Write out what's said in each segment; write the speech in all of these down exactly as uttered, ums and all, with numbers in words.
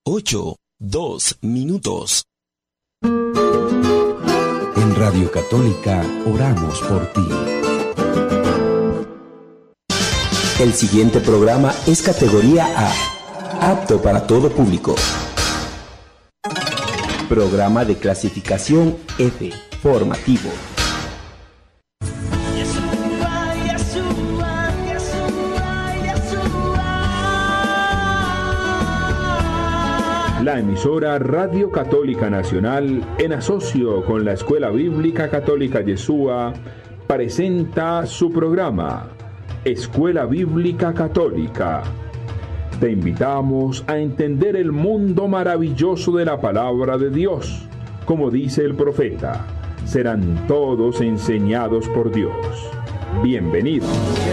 ocho, dos minutos. En Radio Católica oramos por ti. El siguiente programa es categoría A, apto para todo público. Programa de clasificación F, formativo. La emisora Radio Católica Nacional, en asocio con la Escuela Bíblica Católica Yeshua, presenta su programa Escuela Bíblica Católica. Te invitamos a entender el mundo maravilloso de la palabra de Dios. Como dice el profeta, serán todos enseñados por Dios. Bienvenidos.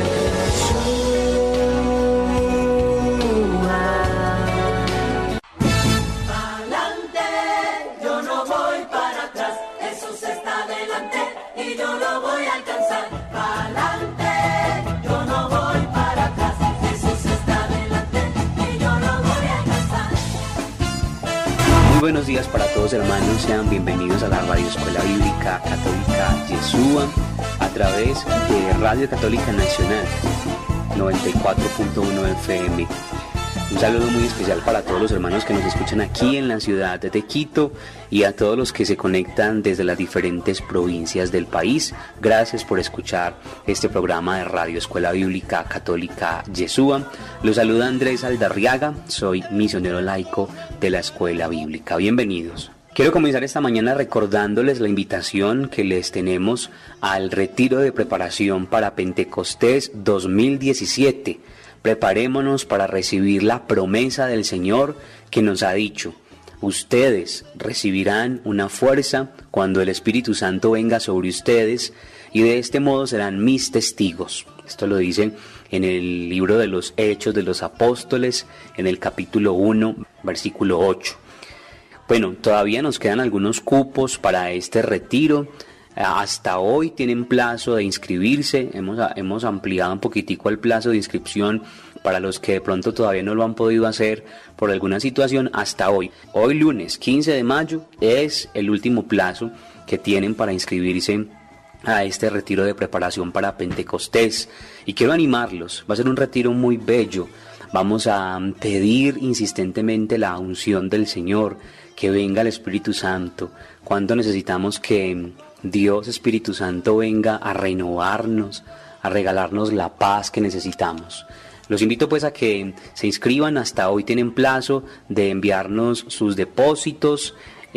Buenos días para todos, hermanos, sean bienvenidos a la Radio Escuela Bíblica Católica Yeshua a través de Radio Católica Nacional noventa y cuatro punto uno F M. Un saludo muy especial para todos los hermanos que nos escuchan aquí en la ciudad de Quito y a todos los que se conectan desde las diferentes provincias del país. Gracias por escuchar este programa de Radio Escuela Bíblica Católica Yeshua. Los saluda Andrés Aldarriaga, soy misionero laico de la Escuela Bíblica. Bienvenidos. Quiero comenzar esta mañana recordándoles la invitación que les tenemos al retiro de preparación para Pentecostés dos mil diecisiete. Preparémonos para recibir la promesa del Señor que nos ha dicho: ustedes recibirán una fuerza cuando el Espíritu Santo venga sobre ustedes y de este modo serán mis testigos. Esto lo dice en el libro de los Hechos de los Apóstoles, en el capítulo uno, versículo ocho. Bueno, todavía nos quedan algunos cupos para este retiro. Hasta hoy tienen plazo de inscribirse, hemos, hemos ampliado un poquitico el plazo de inscripción para los que de pronto todavía no lo han podido hacer por alguna situación hasta hoy. Hoy lunes quince de mayo es el último plazo que tienen para inscribirse a este retiro de preparación para Pentecostés. Y quiero animarlos, va a ser un retiro muy bello. Vamos a pedir insistentemente la unción del Señor, que venga el Espíritu Santo. Cuánto necesitamos que Dios Espíritu Santo venga a renovarnos, a regalarnos la paz que necesitamos. Los invito pues a que se inscriban, hasta hoy tienen plazo de enviarnos sus depósitos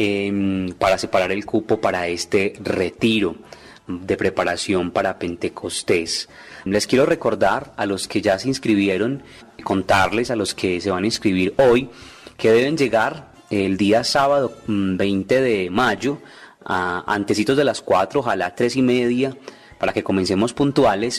eh, para separar el cupo para este retiro de preparación para Pentecostés. Les quiero recordar a los que ya se inscribieron, contarles a los que se van a inscribir hoy, que deben llegar el día sábado veinte de mayo, a antecitos de las cuatro, ojalá tres y media, para que comencemos puntuales,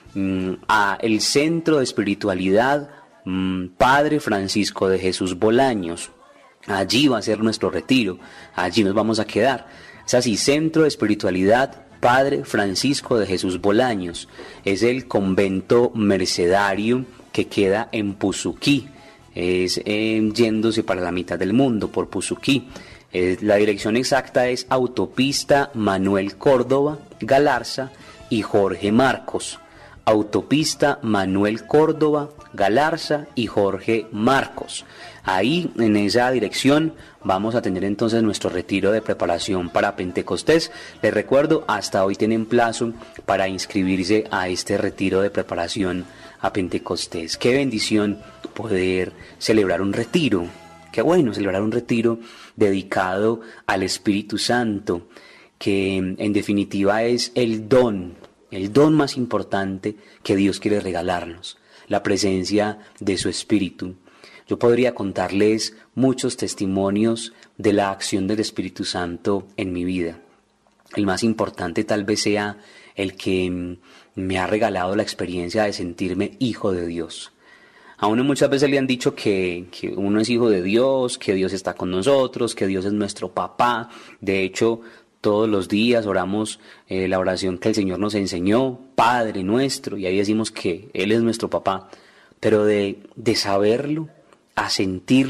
a el Centro de Espiritualidad Padre Francisco de Jesús Bolaños. Allí va a ser nuestro retiro, allí nos vamos a quedar. Es así, Centro de Espiritualidad Padre Francisco de Jesús Bolaños. Es el convento mercedario que queda en Puzuquí, es eh, yéndose para la mitad del mundo por Puzuquí. Eh, la dirección exacta es Autopista Manuel Córdoba, Galarza y Jorge Marcos. Autopista Manuel Córdoba, Galarza y Jorge Marcos. Ahí, en esa dirección, vamos a tener entonces nuestro retiro de preparación para Pentecostés. Les recuerdo, hasta hoy tienen plazo para inscribirse a este retiro de preparación a Pentecostés. Qué bendición poder celebrar un retiro. Qué bueno celebrar un retiro dedicado al Espíritu Santo, que en definitiva es el don, el don más importante que Dios quiere regalarnos, la presencia de su Espíritu. Yo podría contarles muchos testimonios de la acción del Espíritu Santo en mi vida. El más importante tal vez sea el que me ha regalado la experiencia de sentirme hijo de Dios. A uno muchas veces le han dicho que, que uno es hijo de Dios, que Dios está con nosotros, que Dios es nuestro papá. De hecho, todos los días oramos eh, la oración que el Señor nos enseñó, Padre nuestro, y ahí decimos que Él es nuestro papá. Pero de, de saberlo, a sentirlo,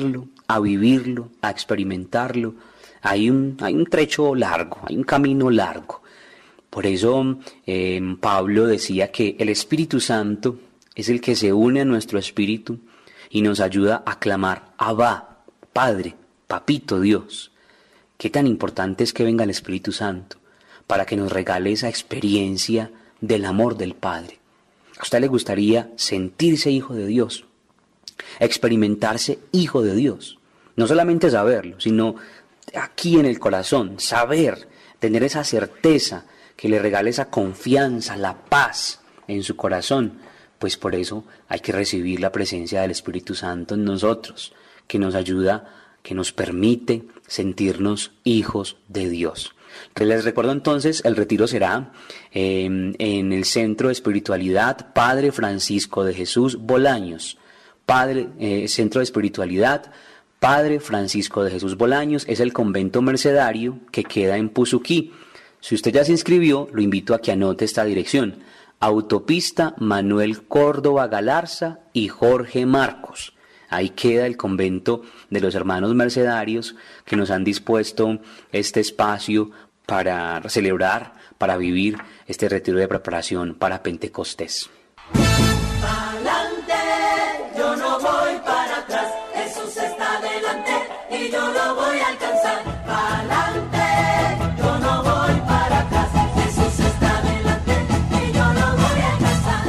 a vivirlo, a experimentarlo, hay un, hay un trecho largo, hay un camino largo. Por eso eh, Pablo decía que el Espíritu Santo es el que se une a nuestro espíritu y nos ayuda a clamar, Abba, Padre, Papito Dios. Qué tan importante es que venga el Espíritu Santo para que nos regale esa experiencia del amor del Padre. ¿A usted le gustaría sentirse hijo de Dios? Experimentarse hijo de Dios. No solamente saberlo, sino aquí en el corazón, saber, tener esa certeza que le regale esa confianza, la paz en su corazón. Pues por eso hay que recibir la presencia del Espíritu Santo en nosotros, que nos ayuda, que nos permite sentirnos hijos de Dios. Les recuerdo entonces, el retiro será eh, en el Centro de Espiritualidad Padre Francisco de Jesús Bolaños. Padre, eh, Centro de Espiritualidad Padre Francisco de Jesús Bolaños, es el convento mercedario que queda en Puzuquí. Si usted ya se inscribió, lo invito a que anote esta dirección: Autopista Manuel Córdoba Galarza y Jorge Marcos. Ahí queda el convento de los hermanos mercedarios que nos han dispuesto este espacio para celebrar, para vivir este retiro de preparación para Pentecostés. Pa'lante, yo no voy para atrás, Jesús está adelante y yo lo voy a alcanzar. Pa'lante, yo no voy para atrás, Jesús está adelante y yo lo voy a alcanzar.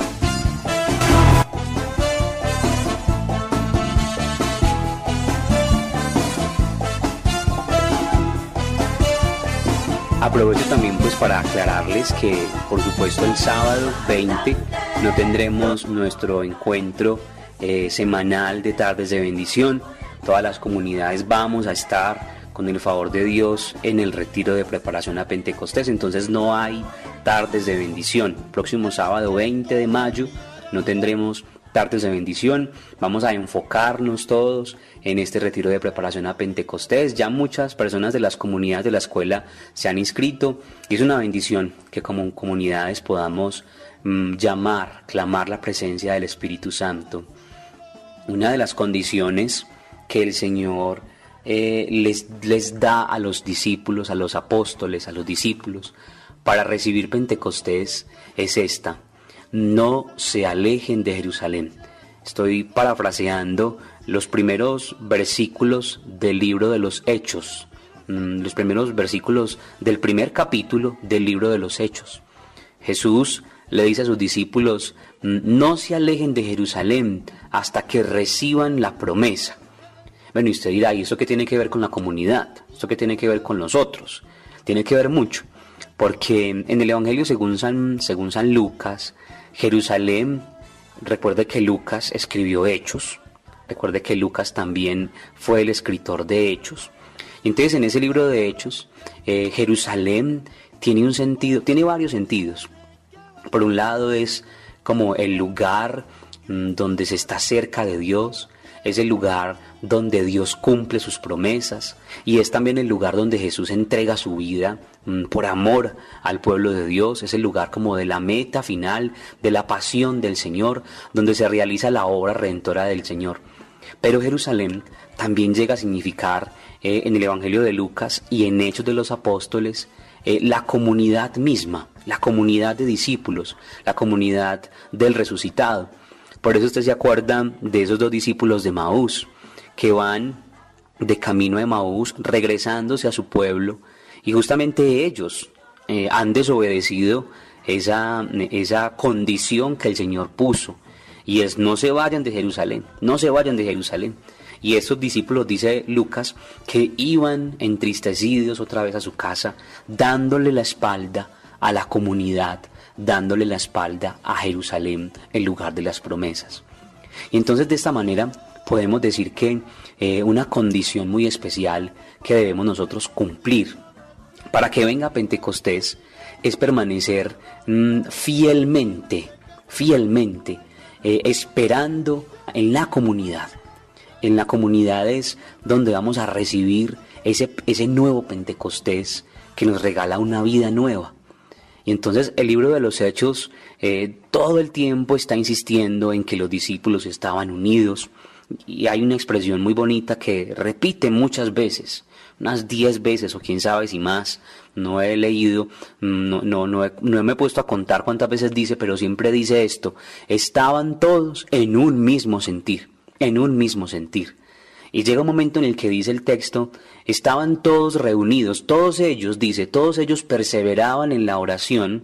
Aprovecho también pues para aclararles que por supuesto el sábado veinte no tendremos nuestro encuentro eh, semanal de tardes de bendición. Todas las comunidades vamos a estar con el favor de Dios en el retiro de preparación a Pentecostés, entonces no hay tardes de bendición. Próximo sábado veinte de mayo no tendremos tardes de bendición, vamos a enfocarnos todos en este retiro de preparación a Pentecostés. Ya muchas personas de las comunidades de la escuela se han inscrito y es una bendición que como comunidades podamos mmm, llamar, clamar la presencia del Espíritu Santo. Una de las condiciones que el Señor eh, les, les da a los discípulos, a los apóstoles, a los discípulos para recibir Pentecostés es esta: no se alejen de Jerusalén. Estoy parafraseando los primeros versículos del libro de los Hechos, los primeros versículos del primer capítulo del libro de los Hechos. Jesús le dice a sus discípulos: no se alejen de Jerusalén hasta que reciban la promesa. Bueno, y usted dirá, ¿y eso qué tiene que ver con la comunidad? ¿Esto qué tiene que ver con nosotros? Tiene que ver mucho, porque en el Evangelio según San, según San Lucas, Jerusalén, recuerde que Lucas escribió Hechos, recuerde que Lucas también fue el escritor de Hechos. Y entonces en ese libro de Hechos, eh, Jerusalén tiene un sentido, tiene varios sentidos. Por un lado es como el lugar mmm, donde se está cerca de Dios, es el lugar donde Dios cumple sus promesas y es también el lugar donde Jesús entrega su vida mmm, por amor al pueblo de Dios. Es el lugar como de la meta final, de la pasión del Señor, donde se realiza la obra redentora del Señor. Pero Jerusalén también llega a significar eh, en el Evangelio de Lucas y en Hechos de los Apóstoles eh, la comunidad misma, la comunidad de discípulos, la comunidad del resucitado. Por eso usted se acuerda de esos dos discípulos de Maús que van de camino de Maús regresándose a su pueblo y justamente ellos eh, han desobedecido esa, esa condición que el Señor puso y es: no se vayan de Jerusalén, no se vayan de Jerusalén. Y estos discípulos, dice Lucas, que iban entristecidos otra vez a su casa, dándole la espalda a la comunidad, dándole la espalda a Jerusalén, el lugar de las promesas. Y entonces de esta manera podemos decir que eh, una condición muy especial que debemos nosotros cumplir para que venga Pentecostés es permanecer mmm, fielmente, fielmente eh, esperando en la comunidad. En la comunidad es donde vamos a recibir ese, ese nuevo Pentecostés que nos regala una vida nueva. Y entonces el libro de los Hechos eh, todo el tiempo está insistiendo en que los discípulos estaban unidos, Y hay una expresión muy bonita que repite muchas veces, unas diez veces o quién sabe si más. No he leído, no, no, no, he, no me he puesto a contar cuántas veces dice, pero siempre dice esto: estaban todos en un mismo sentir, en un mismo sentir. Y llega un momento en el que dice el texto: estaban todos reunidos, todos ellos, dice, todos ellos perseveraban en la oración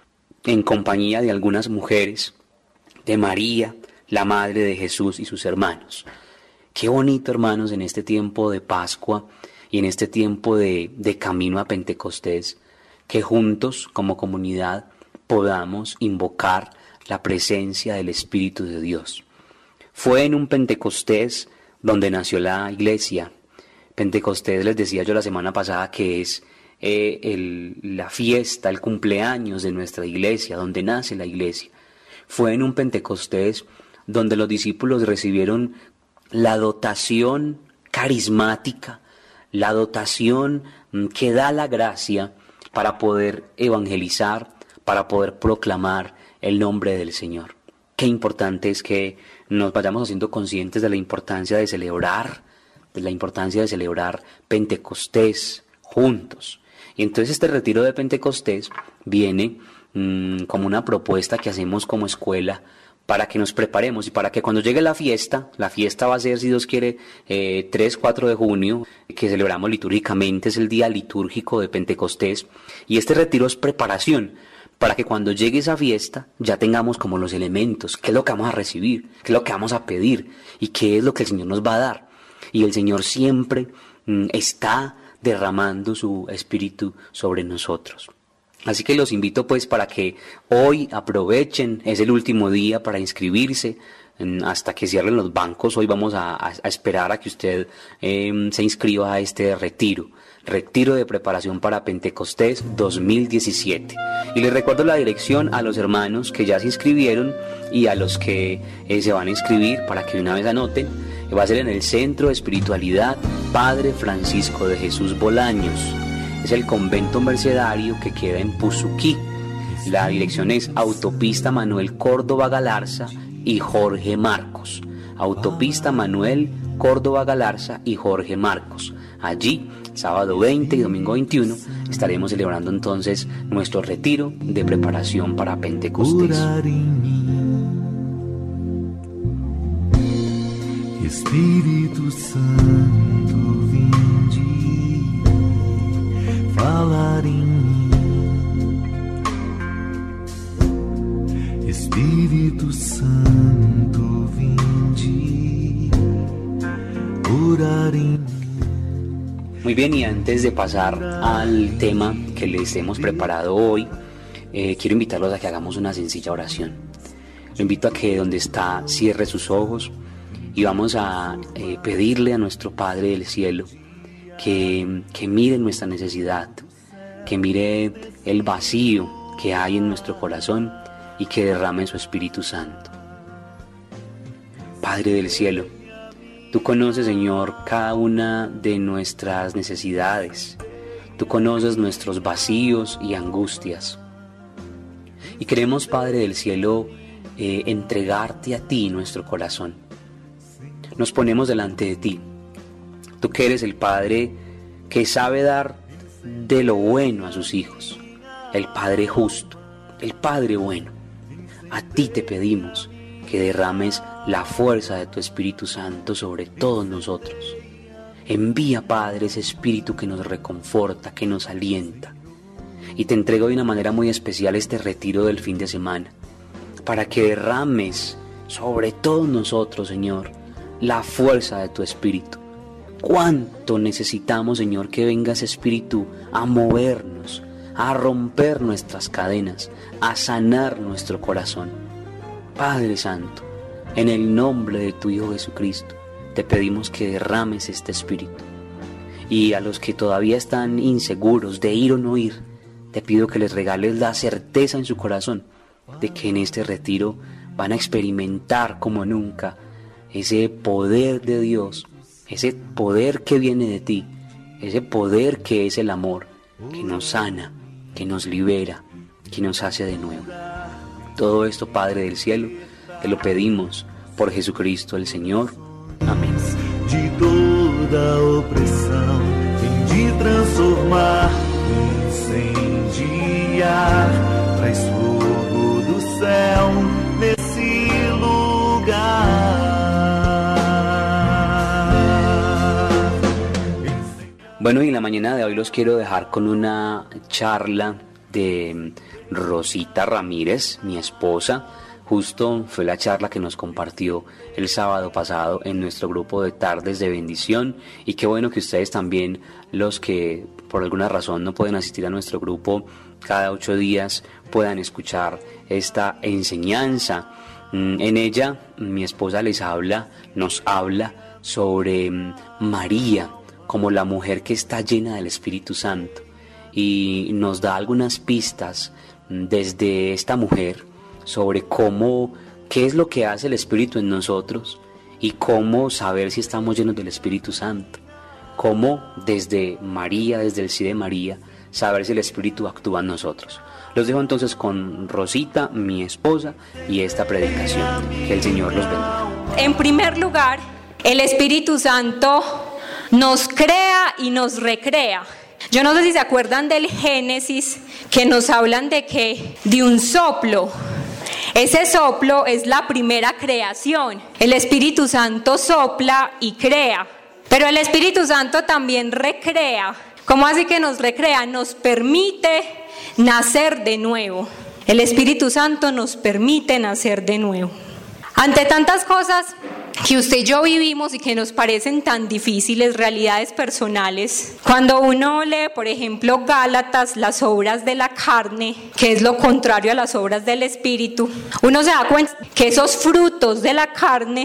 en compañía de algunas mujeres, de María, la madre de Jesús, y sus hermanos. Qué bonito, hermanos, en este tiempo de Pascua y en este tiempo de, de camino a Pentecostés, que juntos como comunidad podamos invocar la presencia del Espíritu de Dios. Fue en un Pentecostés donde nació la iglesia. Pentecostés, les decía yo la semana pasada, que es eh, el, la fiesta, el cumpleaños de nuestra iglesia, donde nace la iglesia. Fue en un Pentecostés donde los discípulos recibieron la dotación carismática, la dotación que da la gracia para poder evangelizar, para poder proclamar el nombre del Señor. Qué importante es que nos vayamos haciendo conscientes de la importancia de celebrar, de la importancia de celebrar Pentecostés juntos. Y entonces este retiro de Pentecostés viene mmm, como una propuesta que hacemos como escuela para que nos preparemos y para que cuando llegue la fiesta, la fiesta va a ser, si Dios quiere, eh, tres, cuatro de junio, que celebramos litúrgicamente, es el día litúrgico de Pentecostés, y este retiro es preparación, para que cuando llegue esa fiesta ya tengamos como los elementos, qué es lo que vamos a recibir, qué es lo que vamos a pedir, y qué es lo que el Señor nos va a dar. Y el Señor siempre mm, está derramando su Espíritu sobre nosotros. Así que los invito pues para que hoy aprovechen, es el último día para inscribirse, hasta que cierren los bancos. Hoy vamos a, a, a esperar a que usted eh, se inscriba a este retiro, retiro de preparación para Pentecostés dos mil diecisiete. Y les recuerdo la dirección a los hermanos que ya se inscribieron y a los que eh, se van a inscribir para que una vez anoten. Va a ser en el Centro de Espiritualidad Padre Francisco de Jesús Bolaños. Es el convento mercedario que queda en Puzuquí. La dirección es Autopista Manuel Córdoba Galarza y Jorge Marcos. Autopista Manuel Córdoba Galarza y Jorge Marcos. Allí, sábado veinte y domingo veintiuno, estaremos celebrando entonces nuestro retiro de preparación para Pentecostés. Espírito Santo, vinde falar em mim. Espírito Santo, vinde orar em mim. Muy bien, y antes de pasar al tema que les hemos preparado hoy, eh, quiero invitarlos a que hagamos una sencilla oración. Lo invito a que donde está cierre sus ojos y vamos a eh, pedirle a nuestro Padre del Cielo que, que mire nuestra necesidad, que mire el vacío que hay en nuestro corazón y que derrame su Espíritu Santo. Padre del Cielo, Tú conoces, Señor, cada una de nuestras necesidades. Tú conoces nuestros vacíos y angustias. Y queremos, Padre del Cielo, eh, entregarte a ti nuestro corazón. Nos ponemos delante de ti. Tú que eres el Padre que sabe dar de lo bueno a sus hijos. El Padre justo, el Padre bueno. A ti te pedimos que derrames la fuerza de tu Espíritu Santo sobre todos nosotros. Envía, Padre, ese Espíritu que nos reconforta, que nos alienta. Y te entrego de una manera muy especial este retiro del fin de semana, para que derrames sobre todos nosotros, Señor, la fuerza de tu Espíritu. Cuánto necesitamos, Señor, que venga ese Espíritu a movernos, a romper nuestras cadenas, a sanar nuestro corazón. Padre Santo, en el nombre de tu Hijo Jesucristo, te pedimos que derrames este Espíritu. Y a los que todavía están inseguros de ir o no ir, te pido que les regales la certeza en su corazón de que en este retiro van a experimentar como nunca ese poder de Dios, ese poder que viene de ti, ese poder que es el amor, que nos sana, que nos libera, que nos hace de nuevo. Todo esto, Padre del Cielo, te lo pedimos por Jesucristo el Señor. Amén. De toda opressão, vem de transformar, incendiar, traz fogo do céu nesse lugar. Bueno, y en la mañana de hoy los quiero dejar con una charla de Rosita Ramírez, mi esposa. Justo fue la charla que nos compartió el sábado pasado en nuestro grupo de Tardes de Bendición, y qué bueno que ustedes también, los que por alguna razón no pueden asistir a nuestro grupo cada ocho días, puedan escuchar esta enseñanza. En ella mi esposa les habla, nos habla sobre María como la mujer que está llena del Espíritu Santo, y nos da algunas pistas desde esta mujer sobre cómo, qué es lo que hace el Espíritu en nosotros y cómo saber si estamos llenos del Espíritu Santo, cómo desde María, desde el sí de María, saber si el Espíritu actúa en nosotros. Los dejo entonces con Rosita, mi esposa, y esta predicación. Que el Señor los bendiga. En primer lugar, el Espíritu Santo nos crea y nos recrea. Yo no sé si se acuerdan del Génesis, que nos hablan de que de un soplo. Ese soplo es la primera creación. El Espíritu Santo sopla y crea, pero el Espíritu Santo también recrea. ¿Cómo así que nos recrea? Nos permite nacer de nuevo. El Espíritu Santo nos permite nacer de nuevo. Ante tantas cosas que usted y yo vivimos y que nos parecen tan difíciles, realidades personales, cuando uno lee, por ejemplo, Gálatas, las obras de la carne, que es lo contrario a las obras del Espíritu, uno se da cuenta que esos frutos de la carne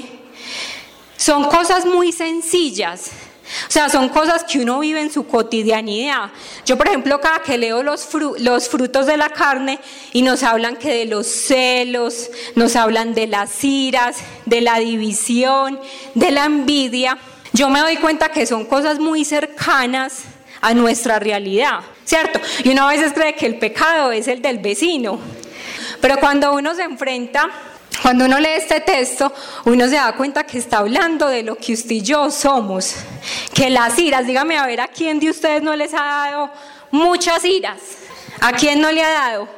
son cosas muy sencillas. O sea, son cosas que uno vive en su cotidianidad. Yo, por ejemplo, cada que leo los, fru- los frutos de la carne y nos hablan que de los celos, nos hablan de las iras, de la división, de la envidia, yo me doy cuenta que son cosas muy cercanas a nuestra realidad, ¿cierto? Y uno a veces cree que el pecado es el del vecino, pero cuando uno se enfrenta... Cuando uno lee este texto, uno se da cuenta que está hablando de lo que usted y yo somos. Que las iras, dígame a ver a quién de ustedes no les ha dado muchas iras. ¿A quién no le ha dado?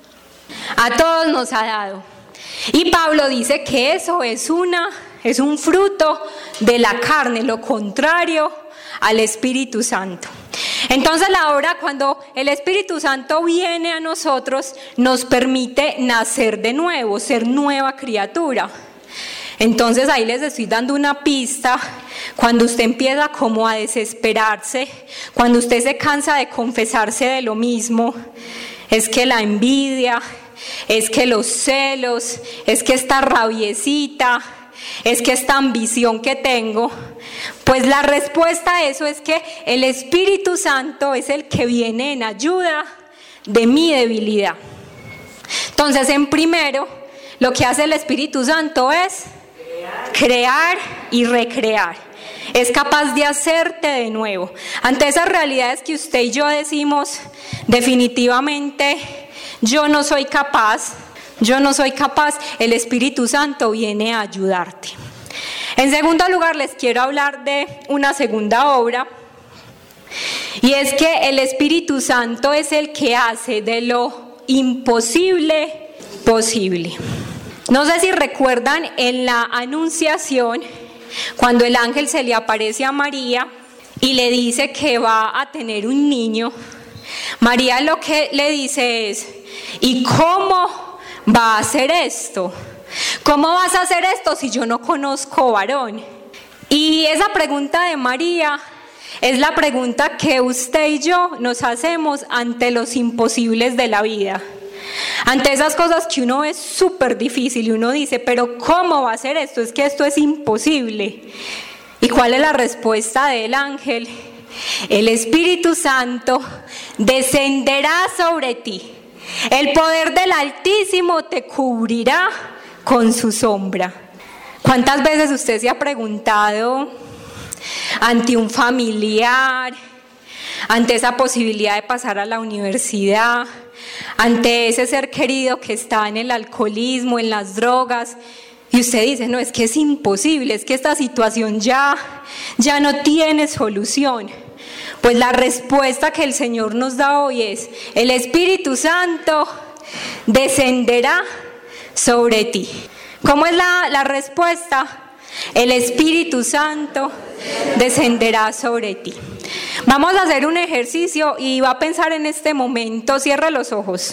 A todos nos ha dado. Y Pablo dice que eso es una, es un fruto de la carne, lo contrario al Espíritu Santo. Entonces la obra, cuando el Espíritu Santo viene a nosotros, nos permite nacer de nuevo, ser nueva criatura. Entonces ahí les estoy dando una pista. Cuando usted empieza como a desesperarse, cuando usted se cansa de confesarse de lo mismo, es que la envidia, es que los celos, es que esta rabiecita, es que esta ambición que tengo, pues la respuesta a eso es que el Espíritu Santo es el que viene en ayuda de mi debilidad. Entonces, en primero, lo que hace el Espíritu Santo es crear y recrear. Es capaz de hacerte de nuevo. Ante esas realidades que usted y yo decimos, definitivamente, yo no soy capaz, yo no soy capaz, el Espíritu Santo viene a ayudarte. En segundo lugar, les quiero hablar de una segunda obra, y es que el Espíritu Santo es el que hace de lo imposible posible. No sé si recuerdan en la Anunciación, cuando el ángel se le aparece a María y le dice que va a tener un niño, María lo que le dice es: ¿y cómo va a hacer esto? ¿Cómo vas a hacer esto si yo no conozco varón? Y esa pregunta de María es la pregunta que usted y yo nos hacemos ante los imposibles de la vida. Ante esas cosas que uno ve súper difícil y uno dice, pero ¿cómo va a ser esto? Es que esto es imposible. ¿Y cuál es la respuesta del ángel? El Espíritu Santo descenderá sobre ti. El poder del Altísimo te cubrirá con su sombra. ¿Cuántas veces usted se ha preguntado ante un familiar, ante esa posibilidad de pasar a la universidad, ante ese ser querido que está en el alcoholismo, en las drogas, y usted dice, no, es que es imposible, es que esta situación ya, ya no tiene solución. Pues la respuesta que el Señor nos da hoy es, el Espíritu Santo descenderá sobre ti. ¿Cómo es la, la respuesta? El Espíritu Santo descenderá sobre ti. Vamos a hacer un ejercicio y va a pensar en este momento, cierre los ojos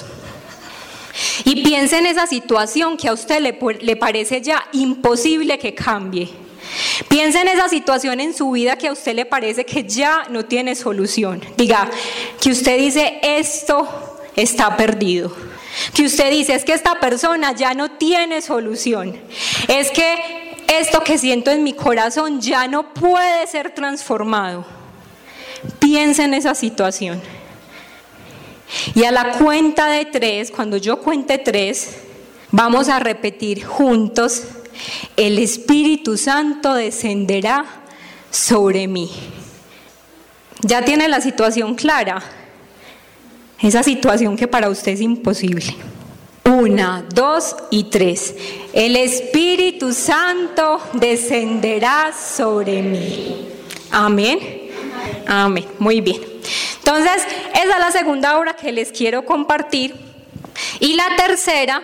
y piense en esa situación que a usted le, le parece ya imposible que cambie. Piense en esa situación en su vida que a usted le parece que ya no tiene solución. Diga, que usted dice, esto está perdido. Que usted dice, es que esta persona ya no tiene solución. Es que esto que siento en mi corazón ya no puede ser transformado. Piensa en esa situación. Y a la cuenta de tres, cuando yo cuente tres, vamos a repetir juntos, el Espíritu Santo descenderá sobre mí. ¿Ya tiene la situación clara? Esa situación que para usted es imposible. Una, dos y tres. El Espíritu Santo descenderá sobre mí. Amén. Amén. Muy bien. Entonces, esa es la segunda obra que les quiero compartir. Y la tercera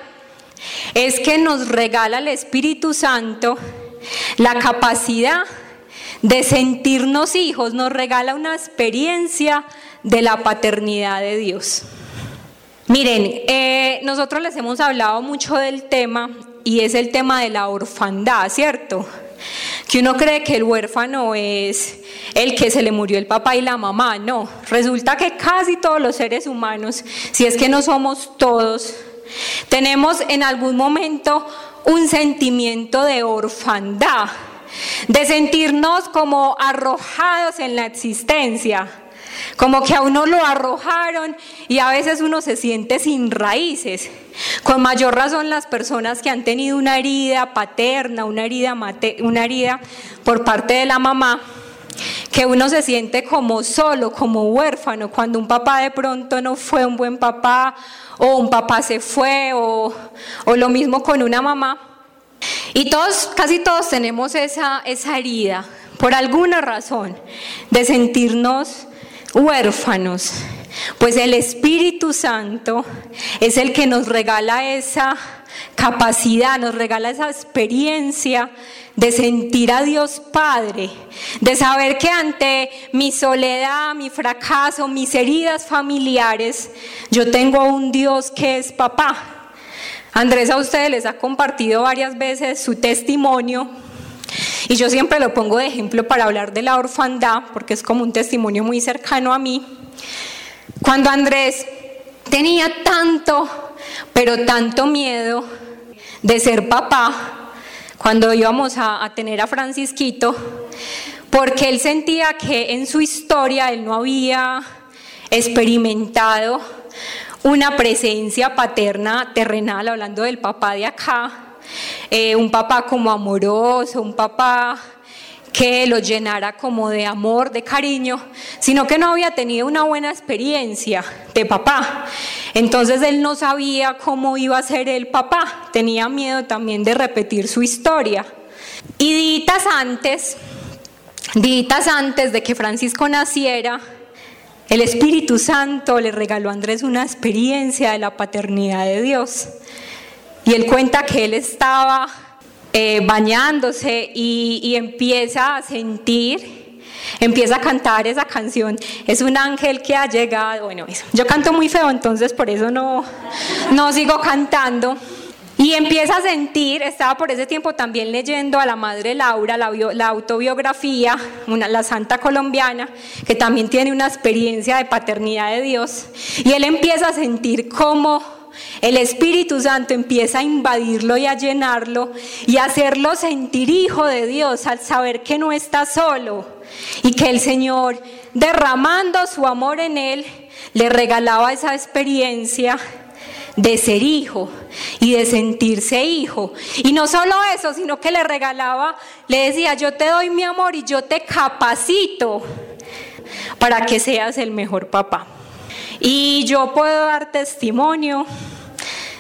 es que nos regala el Espíritu Santo la capacidad de sentirnos hijos, nos regala una experiencia de la paternidad de Dios. Miren, eh, nosotros les hemos hablado mucho del tema y es el tema de la orfandad, ¿cierto? Que uno cree que el huérfano es el que se le murió el papá y la mamá. No, resulta que casi todos los seres humanos, si es que no somos todos, tenemos en algún momento un sentimiento de orfandad, de sentirnos como arrojados en la existencia, como que a uno lo arrojaron y a veces uno se siente sin raíces. Con mayor razón las personas que han tenido una herida paterna, una herida, mate, una herida por parte de la mamá, que uno se siente como solo, como huérfano, cuando un papá de pronto no fue un buen papá, o un papá se fue, o, o lo mismo con una mamá. Y todos, casi todos tenemos esa, esa herida, por alguna razón, de sentirnos huérfanos. Pues el Espíritu Santo es el que nos regala esa capacidad, nos regala esa experiencia de sentir a Dios Padre, de saber que ante mi soledad, mi fracaso, mis heridas familiares, yo tengo un Dios que es papá. Andrés a ustedes les ha compartido varias veces su testimonio y yo siempre lo pongo de ejemplo para hablar de la orfandad porque es como un testimonio muy cercano a mí. Cuando Andrés tenía tanto, pero tanto miedo de ser papá, cuando íbamos a, a tener a Francisquito, porque él sentía que en su historia él no había experimentado una presencia paterna terrenal, hablando del papá de acá, eh, un papá como amoroso, un papá que lo llenara como de amor, de cariño, sino que no había tenido una buena experiencia de papá. Entonces él no sabía cómo iba a ser el papá, tenía miedo también de repetir su historia. Y días antes, días antes de que Francisco naciera, el Espíritu Santo le regaló a Andrés una experiencia de la paternidad de Dios. Y él cuenta que él estaba Eh, bañándose y, y empieza a sentir, empieza a cantar esa canción, es un ángel que ha llegado. Bueno, eso. Yo canto muy feo, entonces por eso no, no sigo cantando. Y empieza a sentir, estaba por ese tiempo también leyendo a la Madre Laura, la, bio, la autobiografía, una, la santa colombiana, que también tiene una experiencia de paternidad de Dios, y él empieza a sentir cómo el Espíritu Santo empieza a invadirlo y a llenarlo y a hacerlo sentir hijo de Dios al saber que no está solo y que el Señor, derramando su amor en él, le regalaba esa experiencia de ser hijo y de sentirse hijo. Y no solo eso, sino que le regalaba, le decía, yo te doy mi amor y yo te capacito para que seas el mejor papá. Y yo puedo dar testimonio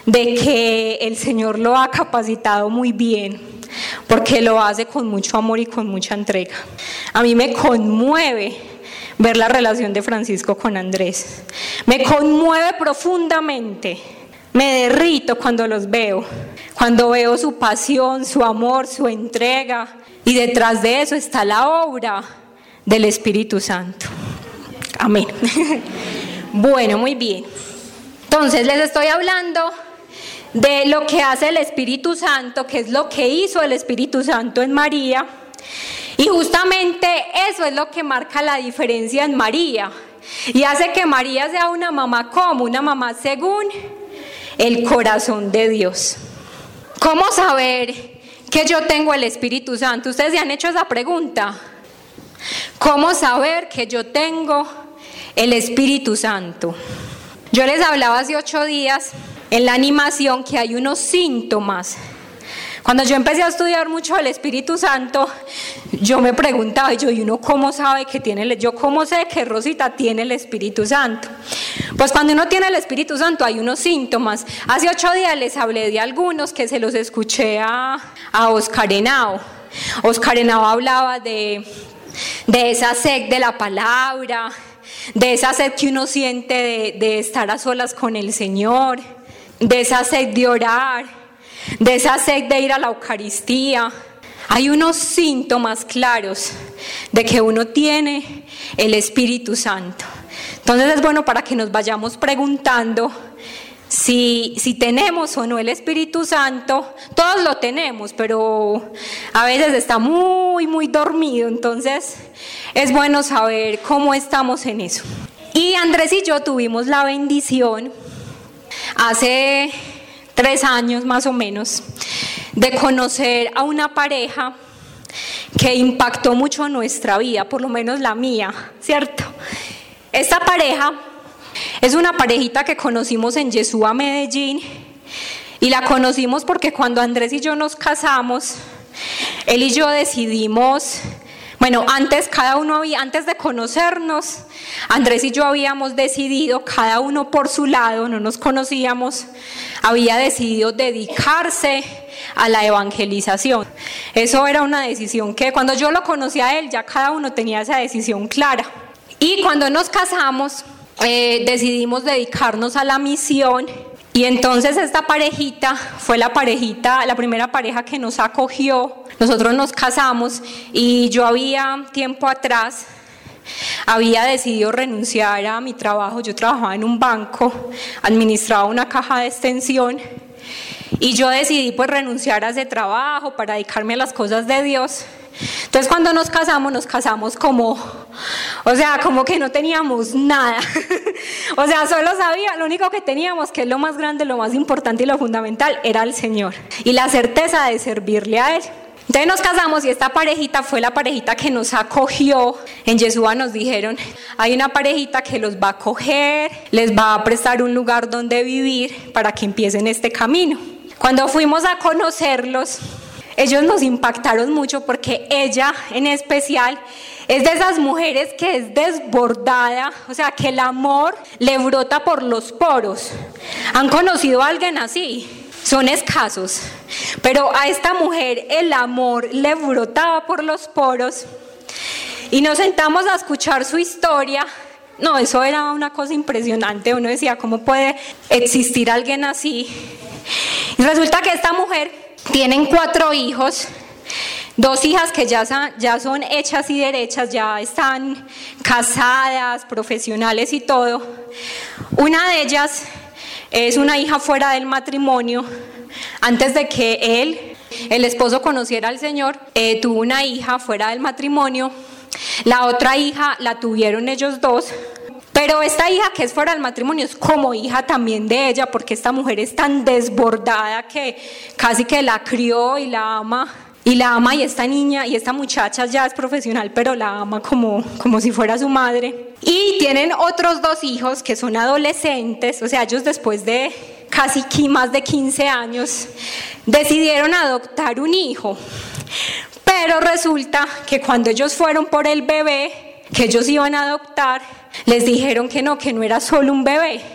de que el Señor lo ha capacitado muy bien, porque lo hace con mucho amor y con mucha entrega. A mí me conmueve ver la relación de Francisco con Andrés. Me conmueve profundamente. Me derrito cuando los veo, cuando veo su pasión, su amor, su entrega, y detrás de eso está la obra del Espíritu Santo. Amén. Bueno, muy bien. Entonces les estoy hablando de lo que hace el Espíritu Santo, que es lo que hizo el Espíritu Santo en María, y justamente eso es lo que marca la diferencia en María, y hace que María sea una mamá como, una mamá según el corazón de Dios. ¿Cómo saber que yo tengo el Espíritu Santo? ¿Ustedes se han hecho esa pregunta? ¿Cómo saber que yo tengo el Espíritu Santo? Yo les hablaba hace ocho días en la animación que hay unos síntomas. Cuando yo empecé a estudiar mucho el Espíritu Santo, yo me preguntaba, yo, ¿y uno cómo sabe que tiene el, yo cómo sé que Rosita tiene el Espíritu Santo? Pues cuando uno tiene el Espíritu Santo hay unos síntomas. Hace ocho días les hablé de algunos que se los escuché a, a Oscar Henao. Oscar Henao hablaba de, de esa sed de la palabra, de esa sed que uno siente de, de estar a solas con el Señor, de esa sed de orar, de esa sed de ir a la Eucaristía. Hay unos síntomas claros de que uno tiene el Espíritu Santo. Entonces es bueno para que nos vayamos preguntando si, si tenemos o no el Espíritu Santo. Todos lo tenemos, pero a veces está muy, muy dormido. Entonces es bueno saber cómo estamos en eso. Y Andrés y yo tuvimos la bendición hace tres años más o menos de conocer a una pareja que impactó mucho nuestra vida, por lo menos la mía, ¿cierto? Esta pareja es una parejita que conocimos en Yeshua, Medellín, y la conocimos porque cuando Andrés y yo nos casamos, él y yo decidimos, bueno, antes cada uno había, antes de conocernos, Andrés y yo habíamos decidido, cada uno por su lado, no nos conocíamos, había decidido dedicarse a la evangelización. Eso era una decisión que cuando yo lo conocí a él, ya cada uno tenía esa decisión clara. Y cuando nos casamos, eh, decidimos dedicarnos a la misión. Y entonces esta parejita fue la parejita, la primera pareja que nos acogió. Nosotros nos casamos y yo había tiempo atrás había decidido renunciar a mi trabajo. Yo trabajaba en un banco, administraba una caja de extensión y yo decidí pues renunciar a ese trabajo para dedicarme a las cosas de Dios. Entonces cuando nos casamos, nos casamos como, o sea, como que no teníamos nada. O sea, solo sabía, lo único que teníamos, que es lo más grande, lo más importante y lo fundamental, era el Señor y la certeza de servirle a Él. Entonces nos casamos y esta parejita fue la parejita que nos acogió. En Yeshua nos dijeron, hay una parejita que los va a acoger, les va a prestar un lugar donde vivir para que empiecen este camino. Cuando fuimos a conocerlos, ellos nos impactaron mucho porque ella en especial es de esas mujeres que es desbordada, o sea que el amor le brota por los poros. ¿Han conocido a alguien así? Son escasos, pero a esta mujer el amor le brotaba por los poros y nos sentamos a escuchar su historia. No, eso era una cosa impresionante. Uno decía, ¿cómo puede existir alguien así? Y resulta que esta mujer tienen cuatro hijos, dos hijas que ya son, ya son hechas y derechas, ya están casadas, profesionales y todo. Una de ellas es una hija fuera del matrimonio. Antes de que él, el esposo, conociera al Señor, eh, tuvo una hija fuera del matrimonio. La otra hija la tuvieron ellos dos. Pero esta hija que es fuera del matrimonio es como hija también de ella, porque esta mujer es tan desbordada que casi que la crió y la ama. Y la ama, y esta niña y esta muchacha ya es profesional, pero la ama como, como si fuera su madre. Y tienen otros dos hijos que son adolescentes, o sea, ellos después de casi más de quince años decidieron adoptar un hijo. Pero resulta que cuando ellos fueron por el bebé que ellos iban a adoptar, les dijeron que no, que no era solo un bebé,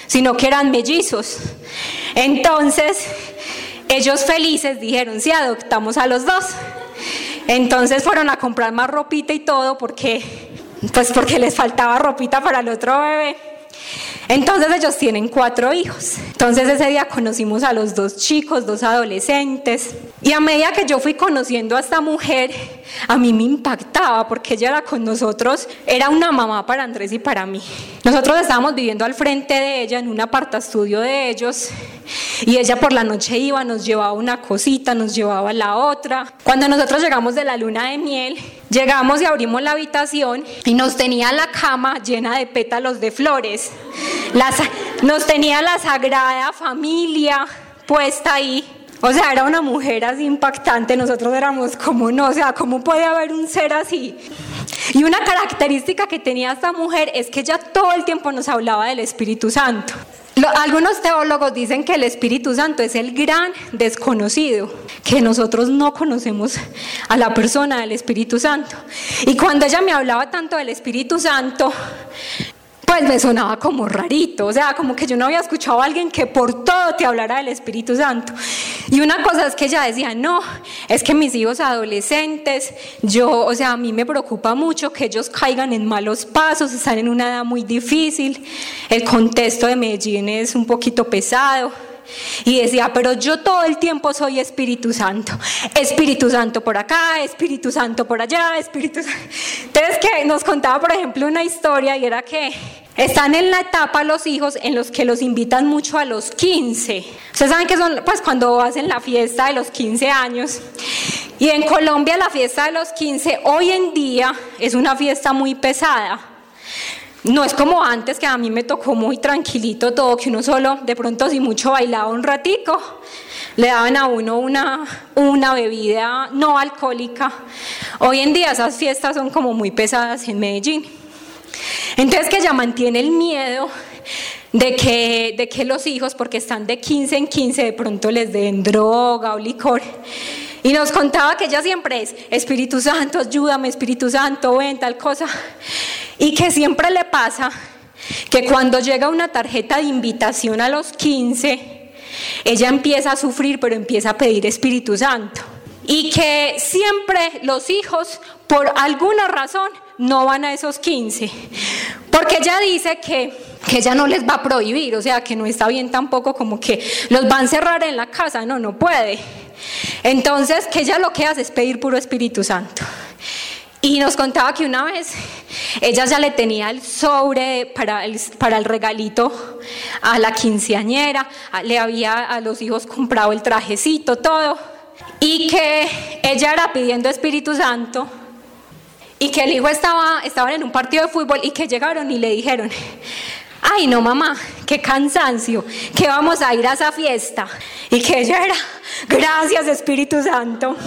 sino que eran mellizos. Entonces, ellos felices dijeron, sí, adoptamos a los dos. Entonces fueron a comprar más ropita y todo porque, pues porque les faltaba ropita para el otro bebé. Entonces ellos tienen cuatro hijos. Entonces ese día conocimos a los dos chicos, dos adolescentes. Y a medida que yo fui conociendo a esta mujer, a mí me impactaba porque ella era con nosotros, era una mamá para Andrés y para mí. Nosotros estábamos viviendo al frente de ella en un apartaestudio de ellos y ella por la noche iba, nos llevaba una cosita, nos llevaba la otra. Cuando nosotros llegamos de la luna de miel, llegamos y abrimos la habitación y nos tenía la cama llena de pétalos de flores. Las, nos tenía la Sagrada Familia puesta ahí. O sea, era una mujer así impactante. Nosotros éramos como, no, o sea, ¿cómo puede haber un ser así? Y una característica que tenía esta mujer es que ella todo el tiempo nos hablaba del Espíritu Santo. Lo, algunos teólogos dicen que el Espíritu Santo es el gran desconocido, que nosotros no conocemos a la persona del Espíritu Santo. Y cuando ella me hablaba tanto del Espíritu Santo, pues me sonaba como rarito, o sea, como que yo no había escuchado a alguien que por todo te hablara del Espíritu Santo. Y una cosa es que ella decía, no, es que mis hijos adolescentes, yo, o sea, a mí me preocupa mucho que ellos caigan en malos pasos, están en una edad muy difícil, el contexto de Medellín es un poquito pesado. Y decía, pero yo todo el tiempo soy Espíritu Santo, Espíritu Santo por acá, Espíritu Santo por allá, Espíritu Santo. Entonces que nos contaba, por ejemplo, una historia y era que están en la etapa los hijos en los que los invitan mucho a los quince. Ustedes saben que son, pues cuando hacen la fiesta de los quince años. Y en Colombia la fiesta de los quince hoy en día es una fiesta muy pesada. No es como antes, que a mí me tocó muy tranquilito todo, que uno solo, de pronto si mucho bailaba un ratico, le daban a uno una, una bebida no alcohólica. Hoy en día esas fiestas son como muy pesadas en Medellín. Entonces que ella mantiene el miedo de que, de que los hijos, porque están de quince en quince, de pronto les den droga o licor. Y nos contaba que ella siempre es, Espíritu Santo, ayúdame, Espíritu Santo, ven, tal cosa. Y que siempre le pasa que cuando llega una tarjeta de invitación a los quince, ella empieza a sufrir, pero empieza a pedir Espíritu Santo. Y que siempre los hijos, por alguna razón, no van a esos quince. Porque ella dice que, que ella no les va a prohibir, o sea, que no está bien tampoco como que los va a encerrar en la casa, no, no puede. Entonces, que ella lo que hace es pedir puro Espíritu Santo. Y nos contaba que una vez ella ya le tenía el sobre para el, para el regalito a la quinceañera, le había a los hijos comprado el trajecito, todo, y que ella era pidiendo Espíritu Santo, y que el hijo estaba, estaban en un partido de fútbol y que llegaron y le dijeron, ay no mamá, qué cansancio, que vamos a ir a esa fiesta. Y que ella era, gracias Espíritu Santo.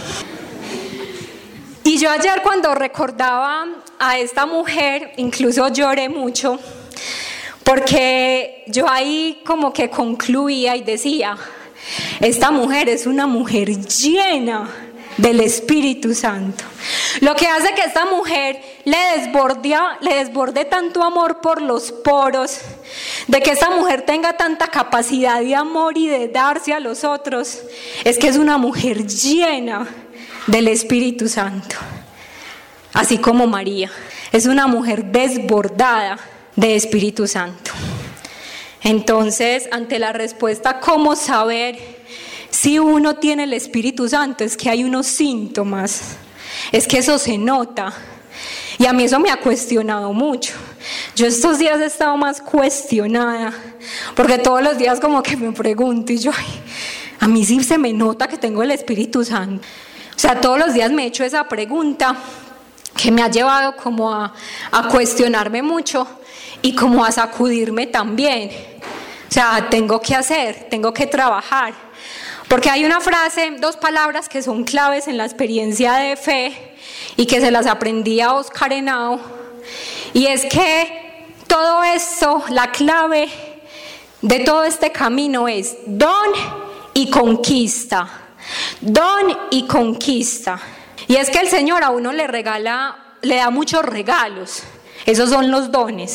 Y yo ayer cuando recordaba a esta mujer, incluso lloré mucho, porque yo ahí como que concluía y decía, esta mujer es una mujer llena del Espíritu Santo. Lo que hace que esta mujer le desborde, le desborde tanto amor por los poros, de que esta mujer tenga tanta capacidad de amor y de darse a los otros, es que es una mujer llena del Espíritu Santo. Así como María, es una mujer desbordada de Espíritu Santo. Entonces, ante la respuesta, ¿cómo saber si uno tiene el Espíritu Santo? Es que hay unos síntomas, es que eso se nota. Y a mí eso me ha cuestionado mucho. Yo estos días he estado más cuestionada, porque todos los días como que me pregunto y yo, ay, a mí sí se me nota que tengo el Espíritu Santo. O sea, todos los días me he hecho esa pregunta que me ha llevado como a, a cuestionarme mucho y como a sacudirme también. O sea, tengo que hacer, tengo que trabajar. Porque hay una frase, dos palabras que son claves en la experiencia de fe y que se las aprendí a Oscar Henao, y es que todo esto, la clave de todo este camino es don y conquista, don y conquista. Y es que el Señor a uno le regala, le da muchos regalos, esos son los dones.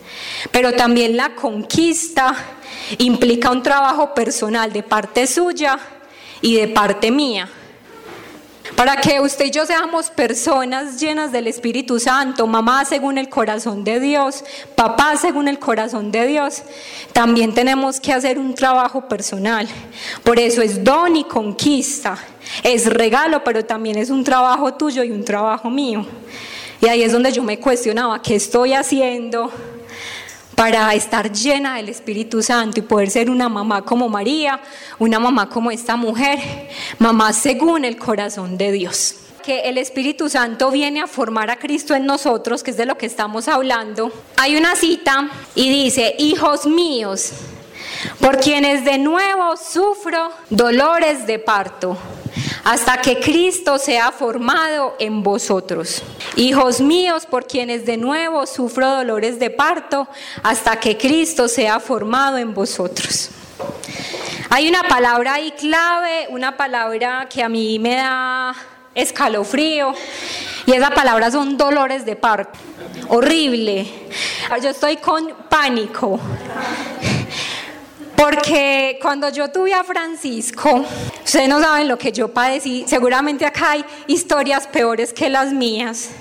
pero también la conquista implica un trabajo personal de parte suya y de parte mía. Para que usted y yo seamos personas llenas del Espíritu Santo, mamá según el corazón de Dios, papá según el corazón de Dios, también tenemos que hacer un trabajo personal. Por eso es don y conquista, es regalo, pero también es un trabajo tuyo y un trabajo mío. Y ahí es donde yo me cuestionaba, ¿qué estoy haciendo para estar llena del Espíritu Santo y poder ser una mamá como María, una mamá como esta mujer, mamá según el corazón de Dios? Que el Espíritu Santo viene a formar a Cristo en nosotros, que es de lo que estamos hablando. Hay una cita y dice: hijos míos, por quienes de nuevo sufro dolores de parto, hasta que Cristo sea formado en vosotros. Hijos míos, por quienes de nuevo sufro dolores de parto, hasta que Cristo sea formado en vosotros. Hay una palabra ahí clave, una palabra que a mí me da escalofrío, y esa palabra son dolores de parto. Horrible. Yo estoy con pánico. Porque cuando yo tuve a Francisco, ustedes no saben lo que yo padecí. Seguramente acá hay historias peores que las mías.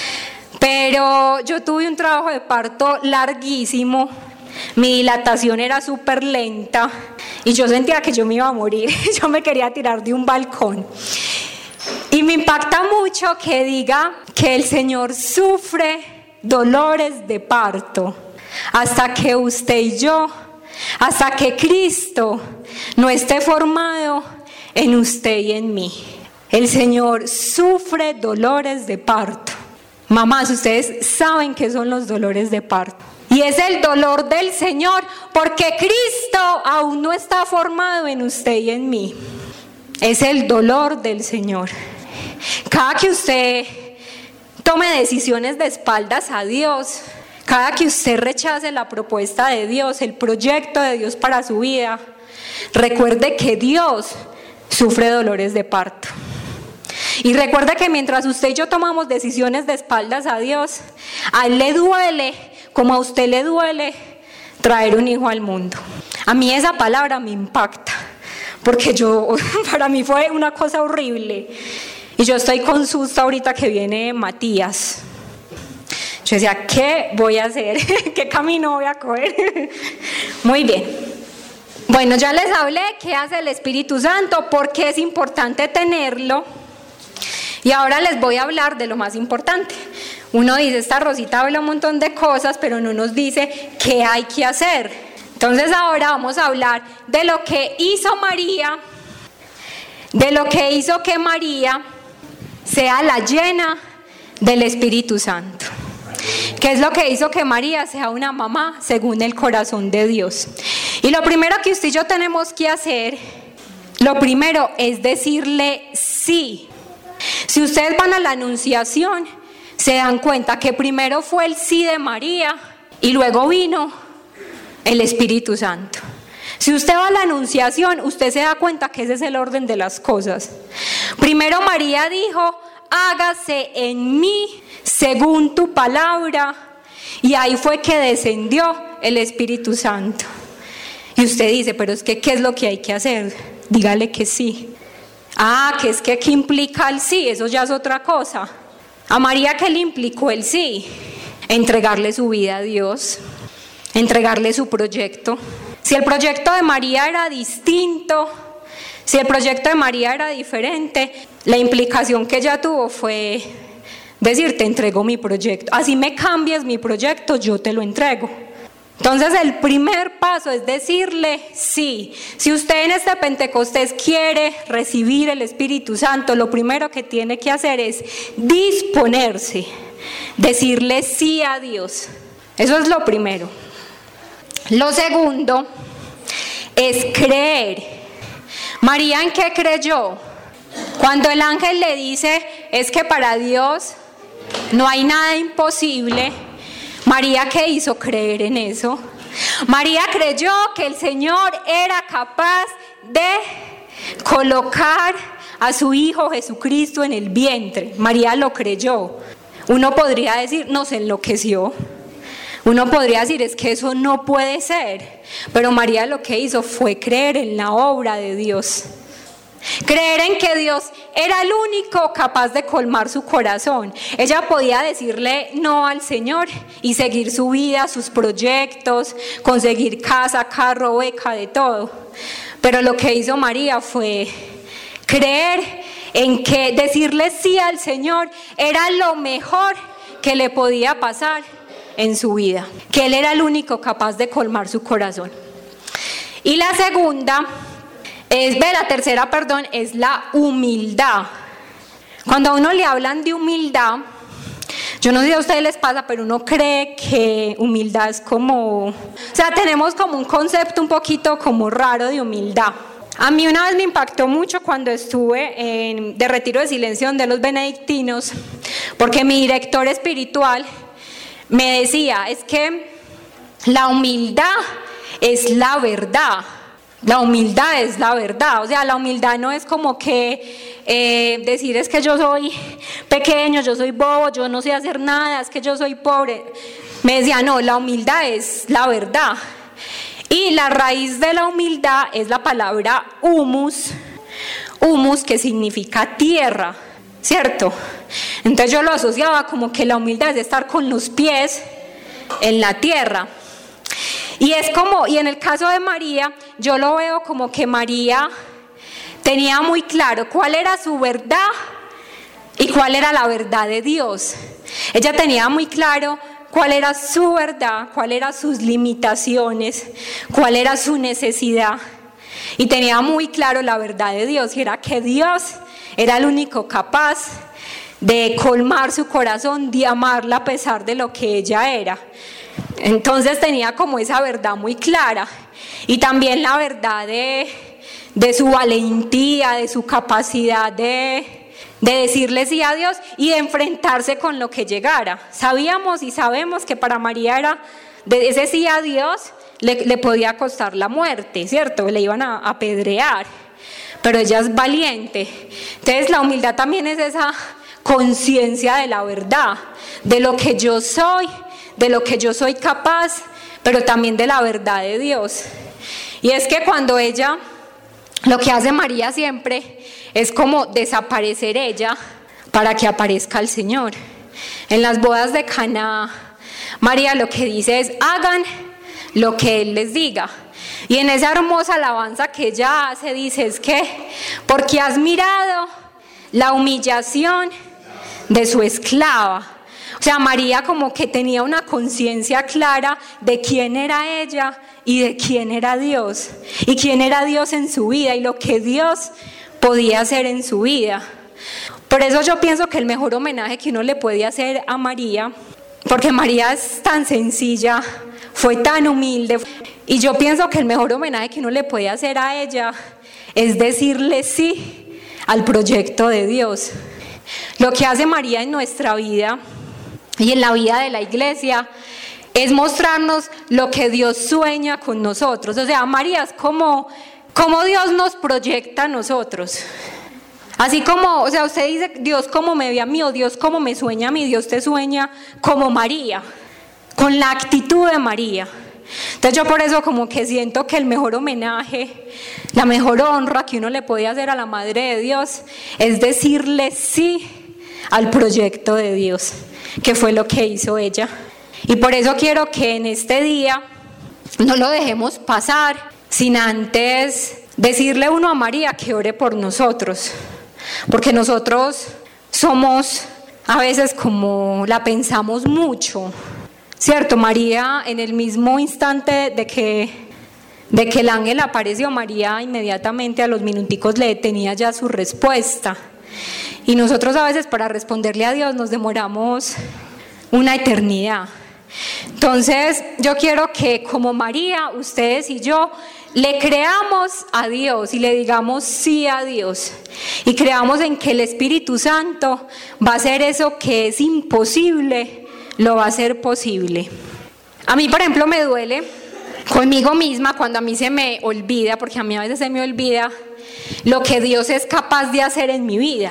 Pero yo tuve un trabajo de parto larguísimo. Mi dilatación era súper lenta. Y yo sentía que yo me iba a morir. Yo me quería tirar de un balcón. Y me impacta mucho que diga que el Señor sufre dolores de parto. Hasta que usted y yo... hasta que Cristo no esté formado en usted y en mí. El Señor sufre dolores de parto. Mamás, ustedes saben qué son los dolores de parto. Y es el dolor del Señor porque Cristo aún no está formado en usted y en mí. Es el dolor del Señor. Cada que usted tome decisiones de espaldas a Dios, cada que usted rechace la propuesta de Dios, el proyecto de Dios para su vida, recuerde que Dios sufre dolores de parto. Y recuerde que mientras usted y yo tomamos decisiones de espaldas a Dios, a Él le duele, como a usted le duele, traer un hijo al mundo. A mí esa palabra me impacta, porque yo, para mí fue una cosa horrible. Y yo estoy con susto ahorita que viene Matías. Yo decía, ¿qué voy a hacer? ¿Qué camino voy a coger? Muy bien. Bueno, ya les hablé qué hace el Espíritu Santo, por qué es importante tenerlo. Y ahora les voy a hablar de lo más importante. Uno dice, esta Rosita habla un montón de cosas, pero no nos dice qué hay que hacer. Entonces ahora vamos a hablar de lo que hizo María, de lo que hizo que María sea la llena del Espíritu Santo. ¿Qué es lo que hizo que María sea una mamá según el corazón de Dios? Y lo primero que usted y yo tenemos que hacer, lo primero es decirle sí. Si ustedes van a la Anunciación, se dan cuenta que primero fue el sí de María y luego vino el Espíritu Santo. Si usted va a la Anunciación, usted se da cuenta que ese es el orden de las cosas. Primero María dijo, hágase en mí según tu palabra, y ahí fue que descendió el Espíritu Santo. Y usted dice, pero es que ¿qué es lo que hay que hacer? Dígale que sí. Ah, que es que ¿qué implica el sí? Eso ya es otra cosa. A María, ¿qué le implicó el sí? Entregarle su vida a Dios, entregarle su proyecto. Si el proyecto de María era distinto, si el proyecto de María era diferente, la implicación que ella tuvo fue decir, te entrego mi proyecto. Así me cambies mi proyecto, yo te lo entrego. Entonces el primer paso es decirle sí. Si usted en este Pentecostés quiere recibir el Espíritu Santo, lo primero que tiene que hacer es disponerse, decirle sí a Dios. Eso es lo primero. Lo segundo es creer. María, ¿en qué creyó? Cuando el ángel le dice, es que para Dios no hay nada imposible, María, ¿qué hizo? Creer en eso. María creyó que el Señor era capaz de colocar a su Hijo Jesucristo en el vientre. María lo creyó. Uno podría decir, nos enloqueció. Uno podría decir, es que eso no puede ser, pero María lo que hizo fue creer en la obra de Dios. Creer en que Dios era el único capaz de colmar su corazón. Ella podía decirle no al Señor y seguir su vida, sus proyectos, conseguir casa, carro, beca, de todo. Pero lo que hizo María fue creer en que decirle sí al Señor era lo mejor que le podía pasar en su vida, que Él era el único capaz de colmar su corazón. Y la segunda es, ve, la tercera, perdón, es la humildad. Cuando a uno le hablan de humildad, yo no sé si a ustedes les pasa, pero uno cree que humildad es como, o sea, tenemos como un concepto un poquito como raro de humildad. A mí una vez me impactó mucho cuando estuve en, de retiro de silencio de los benedictinos, porque mi director espiritual me decía, es que la humildad es la verdad. La humildad es la verdad, o sea, la humildad no es como que eh, decir es que yo soy pequeño, yo soy bobo, yo no sé hacer nada, es que yo soy pobre. Me decía, no, la humildad es la verdad. Y la raíz de la humildad es la palabra humus, humus que significa tierra, ¿cierto? Entonces yo lo asociaba como que la humildad es estar con los pies en la tierra. Y es como, y en el caso de María, yo lo veo como que María tenía muy claro cuál era su verdad y cuál era la verdad de Dios. Ella tenía muy claro cuál era su verdad, cuáles eran sus limitaciones, cuál era su necesidad. Y tenía muy claro la verdad de Dios, y era que Dios era el único capaz de colmar su corazón, de amarla a pesar de lo que ella era. Entonces tenía como esa verdad muy clara, y también la verdad de, de su valentía, de su capacidad de, de decirle sí a Dios y de enfrentarse con lo que llegara. Sabíamos y sabemos que para María era, de ese sí a Dios le, le podía costar la muerte, ¿cierto? Le iban a apedrear, pero ella es valiente. Entonces la humildad también es esa conciencia de la verdad, de lo que yo soy, de lo que yo soy capaz, pero también de la verdad de Dios. Y es que cuando ella, lo que hace María siempre es como desaparecer ella para que aparezca el Señor. En las bodas de Caná, María lo que dice es, hagan lo que Él les diga. Y en esa hermosa alabanza que ella hace, dice, es que, porque has mirado la humillación de su esclava. O sea, María como que tenía una conciencia clara de quién era ella y de quién era Dios, y quién era Dios en su vida y lo que Dios podía hacer en su vida. Por eso yo pienso que el mejor homenaje que uno le puede hacer a María, porque María es tan sencilla, fue tan humilde, y yo pienso que el mejor homenaje que uno le puede hacer a ella es decirle sí al proyecto de Dios. Lo que hace María en nuestra vida y en la vida de la iglesia es mostrarnos lo que Dios sueña con nosotros. O sea, María es como, como Dios nos proyecta a nosotros. Así como, o sea, usted dice, Dios cómo me ve a mí, o Dios cómo me sueña a mí, Dios te sueña como María, con la actitud de María. Entonces yo por eso como que siento que el mejor homenaje, la mejor honra que uno le puede hacer a la Madre de Dios es decirle sí al proyecto de Dios, que fue lo que hizo ella. Y por eso quiero que en este día no lo dejemos pasar sin antes decirle uno a María que ore por nosotros, porque nosotros somos a veces como la pensamos mucho, ¿cierto? María, en el mismo instante de que, de que el ángel apareció, María inmediatamente a los minuticos le tenía ya su respuesta. Y nosotros a veces para responderle a Dios nos demoramos una eternidad. Entonces yo quiero que como María, ustedes y yo le creamos a Dios y le digamos sí a Dios, y creamos en que el Espíritu Santo va a hacer eso que es imposible, lo va a hacer posible. A mí, por ejemplo, me duele conmigo misma cuando a mí se me olvida, porque a mí a veces se me olvida lo que Dios es capaz de hacer en mi vida.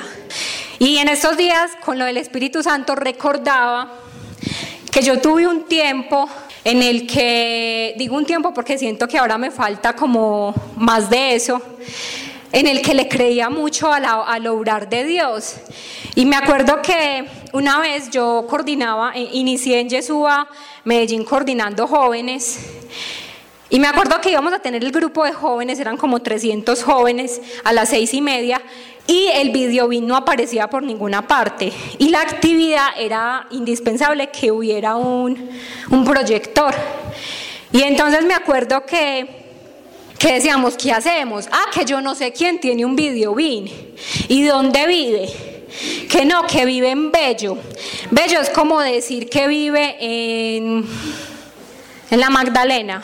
Y en estos días, con lo del Espíritu Santo, recordaba que yo tuve un tiempo en el que, digo un tiempo porque siento que ahora me falta como más de eso, en el que le creía mucho a la, al obrar de Dios. Y me acuerdo que una vez yo coordinaba, inicié en Yeshua, Medellín, coordinando jóvenes. Y me acuerdo que íbamos a tener el grupo de jóvenes, eran como trescientos jóvenes, a las seis y media, y el videobeam no aparecía por ninguna parte. Y la actividad era indispensable que hubiera un, un proyector. Y entonces me acuerdo que... ¿Qué decíamos? ¿Qué hacemos? Ah, que yo no sé quién tiene un videobeam. ¿Y dónde vive? Que no, que vive en Bello. Bello es como decir que vive en, en la Magdalena,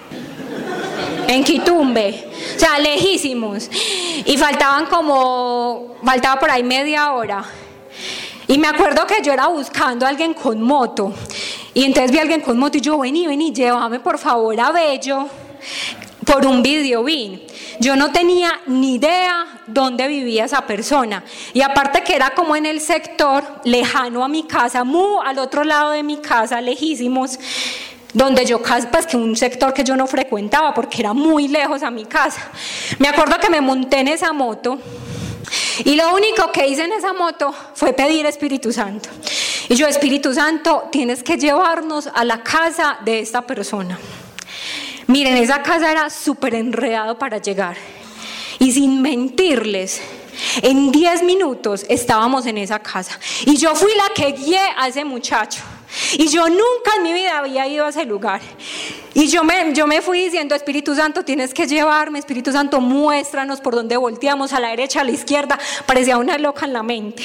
en Quitumbe, o sea, lejísimos. Y faltaban como, faltaba por ahí media hora. Y me acuerdo que yo era buscando a alguien con moto. Y entonces vi a alguien con moto y yo, vení, vení, llévame por favor a Bello por un videobeam. Yo no tenía ni idea dónde vivía esa persona. Y aparte que era como en el sector lejano a mi casa, muy al otro lado de mi casa, lejísimos, donde yo, pues que un sector que yo no frecuentaba porque era muy lejos a mi casa. Me acuerdo que me monté en esa moto y lo único que hice en esa moto fue pedir Espíritu Santo. Y yo, Espíritu Santo, tienes que llevarnos a la casa de esta persona. Miren, esa casa era súper enredado para llegar. Y sin mentirles, en diez minutos estábamos en esa casa. Y yo fui la que guié a ese muchacho. Y yo nunca en mi vida había ido a ese lugar. Y yo me, yo me fui diciendo, Espíritu Santo, tienes que llevarme. Espíritu Santo, muéstranos por dónde volteamos, a la derecha, a la izquierda. Parecía una loca en la mente.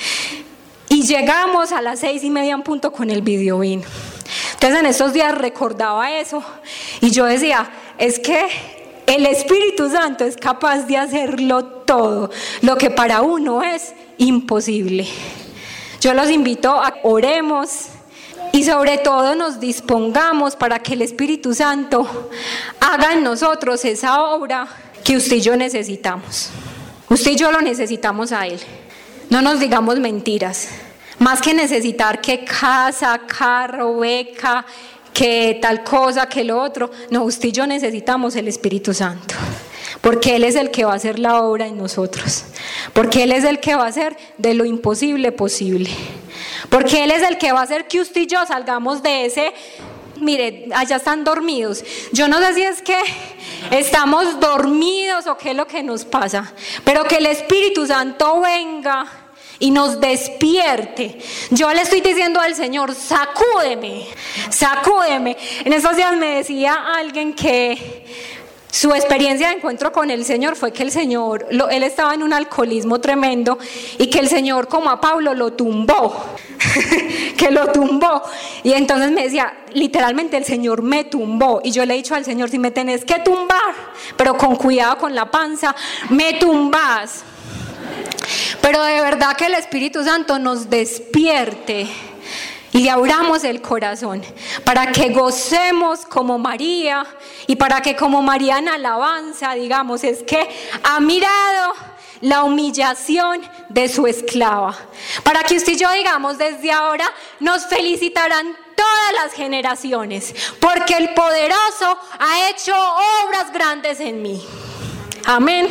Y llegamos a las seis y media en punto con el videobeam. Entonces en estos días recordaba eso y yo decía, es que el Espíritu Santo es capaz de hacerlo todo, lo que para uno es imposible. Yo los invito a que oremos y sobre todo nos dispongamos para que el Espíritu Santo haga en nosotros esa obra que usted y yo necesitamos. Usted y yo lo necesitamos a Él. No nos digamos mentiras. Más que necesitar que casa, carro, beca, que tal cosa, que lo otro. No, usted y yo necesitamos el Espíritu Santo. Porque Él es el que va a hacer la obra en nosotros. Porque Él es el que va a hacer de lo imposible posible. Porque Él es el que va a hacer que usted y yo salgamos de ese... Mire, allá están dormidos. Yo no sé si es que estamos dormidos o qué es lo que nos pasa. Pero que el Espíritu Santo venga y nos despierte. Yo le estoy diciendo al Señor, sacúdeme, sacúdeme. En estos días me decía alguien que su experiencia de encuentro con el Señor fue que el Señor, lo, él estaba en un alcoholismo tremendo y que el Señor, como a Pablo, lo tumbó, que lo tumbó. Y entonces me decía, literalmente el Señor me tumbó. Y yo le he dicho al Señor, si me tenés que tumbar, pero con cuidado con la panza, me tumbás. Pero de verdad que el Espíritu Santo nos despierte y le abramos el corazón para que gocemos como María y para que como María en alabanza digamos, es que ha mirado la humillación de su esclava. Para que usted y yo digamos, desde ahora nos felicitarán todas las generaciones, porque el poderoso ha hecho obras grandes en mí. Amén.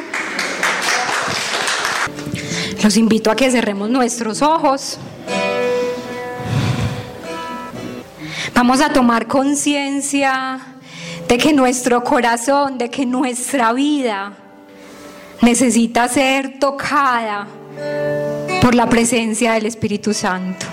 Los invito a que cerremos nuestros ojos. Vamos a tomar conciencia de que nuestro corazón, de que nuestra vida necesita ser tocada por la presencia del Espíritu Santo.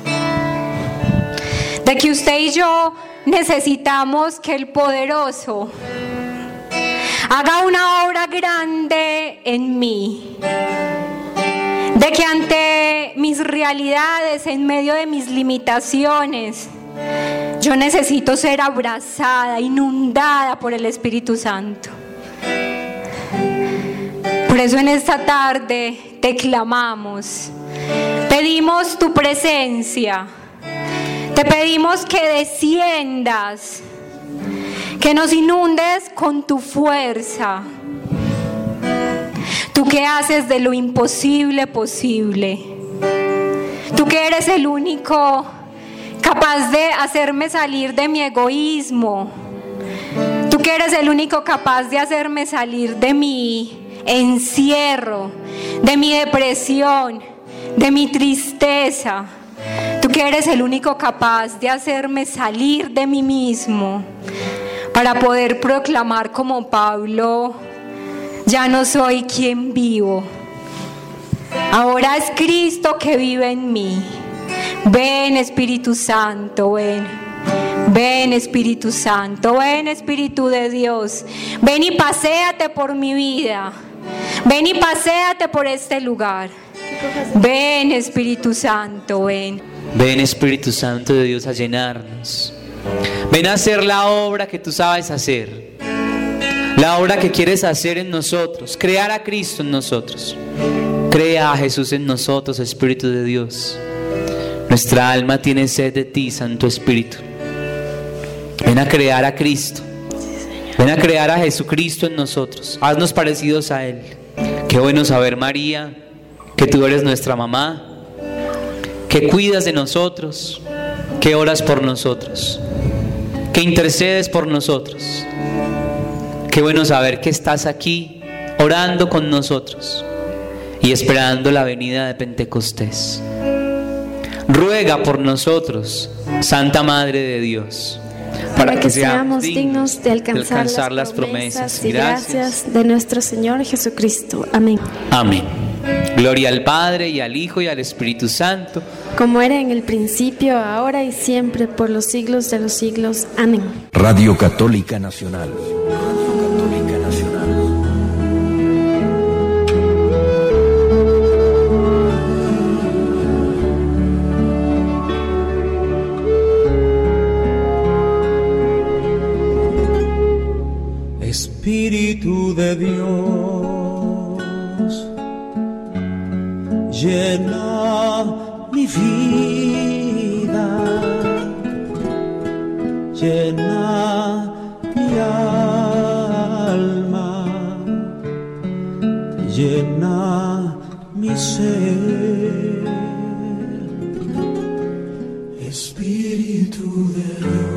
De que usted y yo necesitamos que el poderoso haga una obra grande en mí. De que ante mis realidades, en medio de mis limitaciones, yo necesito ser abrazada, inundada por el Espíritu Santo. Por eso en esta tarde te clamamos, pedimos tu presencia, te pedimos que desciendas, que nos inundes con tu fuerza. Tú que haces de lo imposible posible. Tú que eres el único capaz capaz de hacerme salir de mi egoísmo. Tú que eres el único capaz de hacerme salir de mi encierro, de mi depresión, de mi tristeza. Tú que eres el único capaz de hacerme salir de mí mismo para poder proclamar como Pablo: ya no soy quien vivo, ahora es Cristo que vive en mí. Ven, Espíritu Santo, ven. Ven, Espíritu Santo, ven, Espíritu de Dios. Ven y paséate por mi vida. Ven y paséate por este lugar. Ven, Espíritu Santo, ven. Ven, Espíritu Santo de Dios, a llenarnos. Ven a hacer la obra que tú sabes hacer, la obra que quieres hacer en nosotros, crear a Cristo en nosotros. Crea a Jesús en nosotros, Espíritu de Dios. Nuestra alma tiene sed de ti, Santo Espíritu. Ven a crear a Cristo. Ven a crear a Jesucristo en nosotros. Haznos parecidos a Él. Qué bueno saber, María, que tú eres nuestra mamá, que cuidas de nosotros, que oras por nosotros, que intercedes por nosotros. Qué bueno saber que estás aquí orando con nosotros y esperando la venida de Pentecostés. Ruega por nosotros, Santa Madre de Dios, para, para que, que seamos dignos de alcanzar, de alcanzar las promesas, promesas y gracias, gracias de nuestro Señor Jesucristo. Amén. Amén. Gloria al Padre, y al Hijo, y al Espíritu Santo, como era en el principio, ahora y siempre, por los siglos de los siglos. Amén. Radio Católica Nacional. Radio Católica Nacional. Espíritu de Dios, llena mi vida, llena mi alma, llena mi ser. Espíritu de Dios,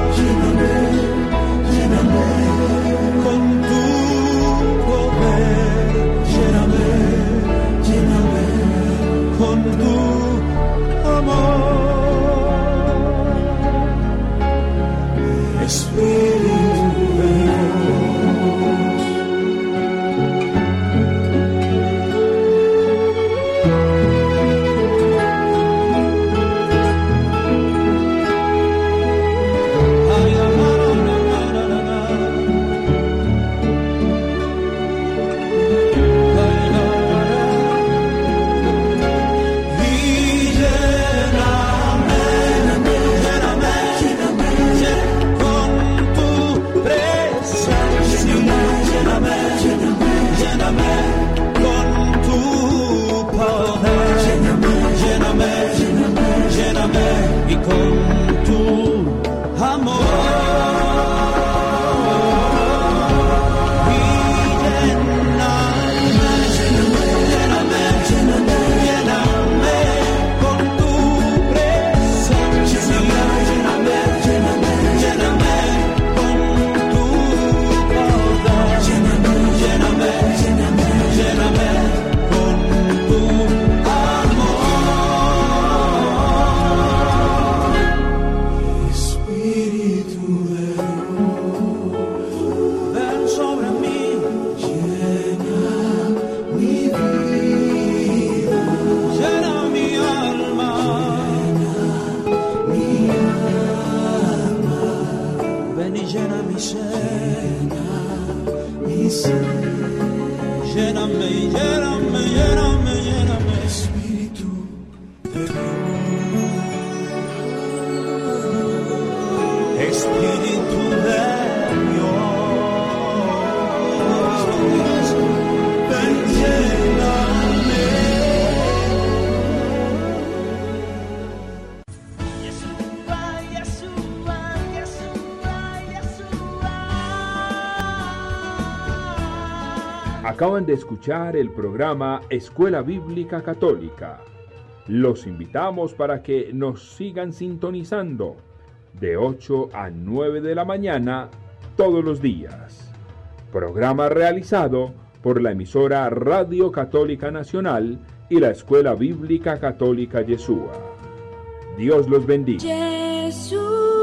con tu poder. sí. Lléname, lléname, lléname, lléname, Espíritu de Dios. Espíritu de Dios, ven, lléname. Yeshua, Yeshua, Yeshua, Yeshua. Acaban de escuchar el programa Escuela Bíblica Católica. Los invitamos para que nos sigan sintonizando de ocho a nueve de la mañana todos los días. Programa realizado por la emisora Radio Católica Nacional y la Escuela Bíblica Católica Yeshua. Dios los bendiga. Jesús.